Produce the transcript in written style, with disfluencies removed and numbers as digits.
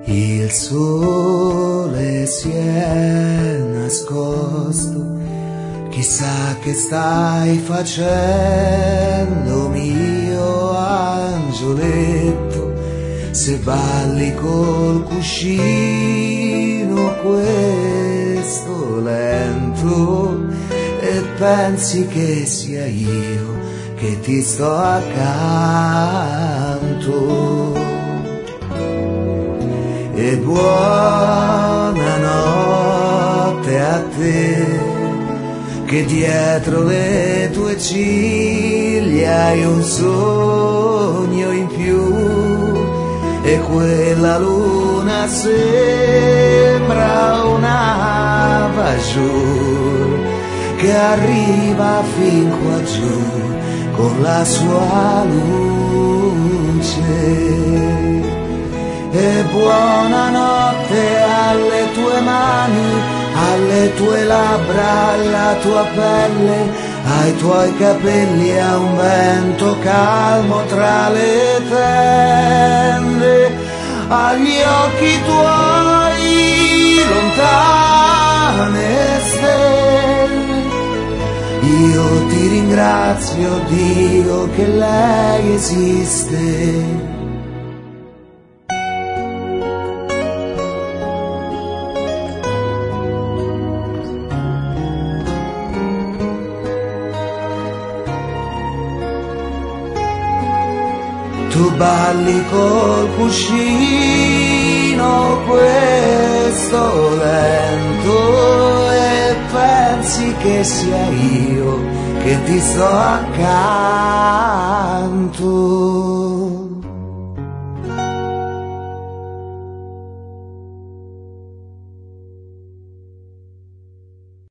Il sole si è nascosto, chissà che stai facendo, mio angioletto, se balli col cuscino questo lento e pensi che sia io che ti sto accanto. E buonanotte a te, che dietro le tue ciglia hai un sogno in più, e quella luna sembra una fagiù che arriva fin qua giù con la sua luce. E buonanotte alle tue mani, alle tue labbra, alla tua pelle, ai tuoi capelli, a un vento calmo tra le tende, agli occhi tuoi lontane stelle. Io ti ringrazio, Dio, che lei esiste. Tu balli col cuscino questo lento e pensi che sia io che ti sto accanto.